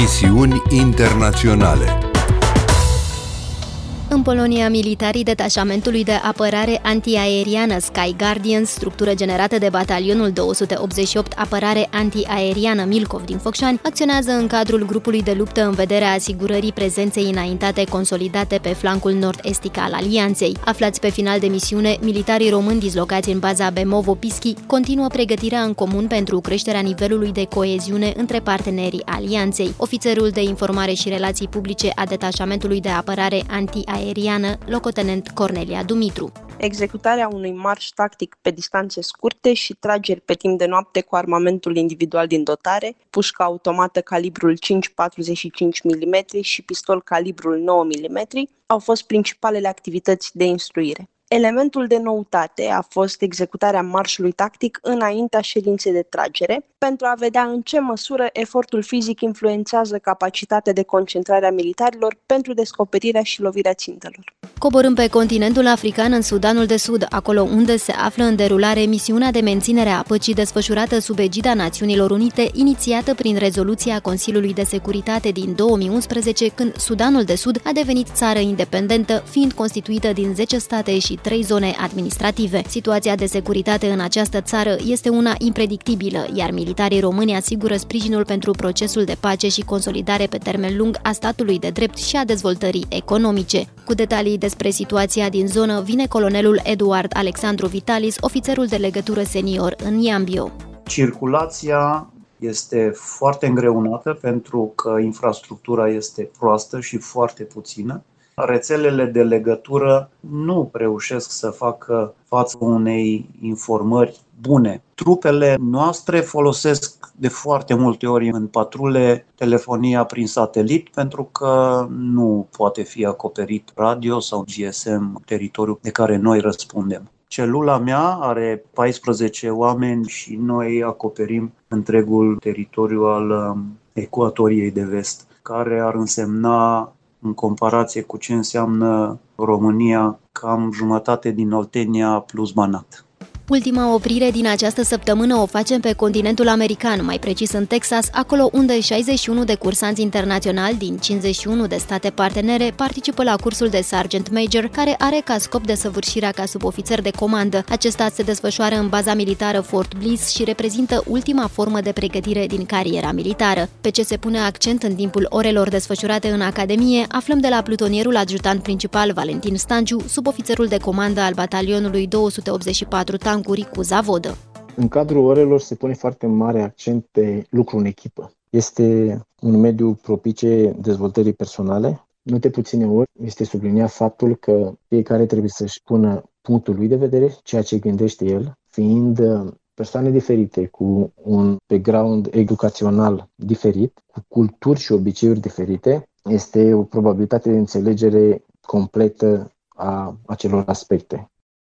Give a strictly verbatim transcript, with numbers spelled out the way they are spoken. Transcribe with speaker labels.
Speaker 1: Misiuni internaționale.
Speaker 2: În Polonia, militarii detașamentului de apărare antiaeriană Sky Guardians, structură generată de batalionul două sute optzeci și opt apărare antiaeriană Milkov din Focșani, acționează în cadrul grupului de luptă în vederea asigurării prezenței înaintate consolidate pe flancul nord-estic al alianței. Aflați pe final de misiune, militarii români dislocați în baza Bemovo-Pischi continuă pregătirea în comun pentru creșterea nivelului de coeziune între partenerii alianței. Ofițerul de informare și relații publice a detașamentului de apărare antiaeriană aeriană, locotenent Cornelia Dumitru.
Speaker 3: Executarea unui marș tactic pe distanțe scurte și trageri pe timp de noapte cu armamentul individual din dotare, pușcă automată calibrul cinci virgulă patruzeci și cinci milimetri și pistol calibrul nouă milimetri au fost principalele activități de instruire. Elementul de noutate a fost executarea marșului tactic înaintea ședinței de tragere, pentru a vedea în ce măsură efortul fizic influențează capacitatea de concentrare a militarilor pentru descoperirea și lovirea țintelor.
Speaker 2: Coborâm pe continentul african în Sudanul de Sud, acolo unde se află în derulare misiunea de menținere a păcii desfășurată sub egida Națiunilor Unite, inițiată prin rezoluția Consiliului de Securitate din două mii unsprezece, când Sudanul de Sud a devenit țară independentă, fiind constituită din zece state și trei zone administrative. Situația de securitate în această țară este una impredictibilă, iar militarii români asigură sprijinul pentru procesul de pace și consolidare pe termen lung a statului de drept și a dezvoltării economice. Cu detalii despre situația din zonă vine colonelul Eduard Alexandru Vitalis, ofițerul de legătură senior în Iambio.
Speaker 4: Circulația este foarte îngreunată pentru că infrastructura este proastă și foarte puțină. Rețelele de legătură nu reușesc să facă față unei informări bune. Trupele noastre folosesc de foarte multe ori în patrule telefonia prin satelit pentru că nu poate fi acoperit radio sau G S M, teritoriul de care noi răspundem. Celula mea are paisprezece oameni și noi acoperim întregul teritoriu al Ecuatoriei de Vest, care ar însemna, în comparație cu ce înseamnă România, cam jumătate din Oltenia plus Banat.
Speaker 2: Ultima oprire din această săptămână o facem pe continentul american, mai precis în Texas, acolo unde șaizeci și unu de cursanți internaționali din cincizeci și unu de state partenere participă la cursul de Sergeant Major, care are ca scop desăvârșirea ca subofițer de comandă. Acesta se desfășoară în baza militară Fort Bliss și reprezintă ultima formă de pregătire din cariera militară. Pe ce se pune accent în timpul orelor desfășurate în Academie, aflăm de la plutonierul adjutant principal Valentin Stanciu, subofițerul de comandă al batalionului două sute optzeci și patru tancuri cu Zavodă.
Speaker 5: În cadrul orelor se pune foarte mare accent pe lucru în echipă. Este un mediu propice dezvoltării personale. Nu de puține ori este subliniat faptul că fiecare trebuie să-și pună punctul lui de vedere, ceea ce gândește el, fiind persoane diferite, cu un background educațional diferit, cu culturi și obiceiuri diferite. Este o probabilitate de înțelegere completă a acelor aspecte.